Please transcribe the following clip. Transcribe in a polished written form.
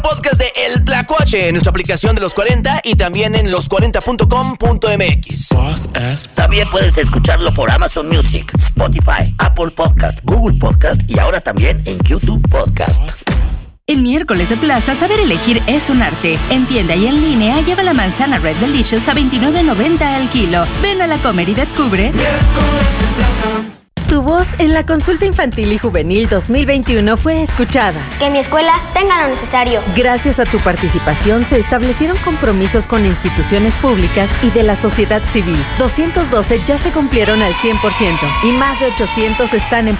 Podcast de El Tlacuache en nuestra aplicación de los 40 y también en los40.com.mx. También puedes escucharlo por Amazon Music, Spotify, Apple Podcast, Google Podcast y ahora también en YouTube Podcast. En miércoles de plaza, saber elegir es un arte. En tienda y en línea, lleva la manzana Red Delicious a $29.90 al kilo. Ven a la Comer y descubre. Miércoles en plaza. Tu voz en la consulta infantil y juvenil 2021 fue escuchada. Que mi escuela tenga lo necesario. Gracias a tu participación se establecieron compromisos con instituciones públicas y de la sociedad civil. 212 ya se cumplieron al 100% y más de 800 están en